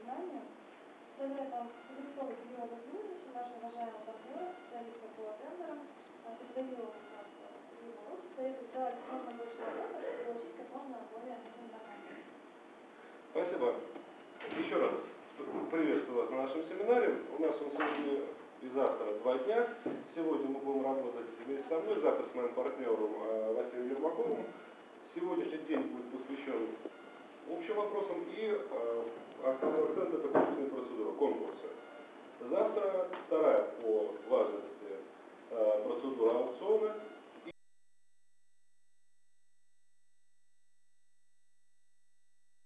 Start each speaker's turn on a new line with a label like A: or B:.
A: знаниям. С этом подростковый период трудности наши уважаемые партнеры, специалисты по тендерам, передаю советую сделать как можно больше работы, чтобы получить как можно более нужный заказ.
B: Спасибо. Еще раз приветствую вас на нашем семинаре. У нас он сегодня и завтра 2 дня. Сегодня мы будем работать вместе со мной, завтра с моим партнером Василием Ермаковым. Сегодняшний день будет посвящен общим вопросам и основной акцент это конкурсная процедура, конкурсы. Завтра вторая по важности процедура аукциона.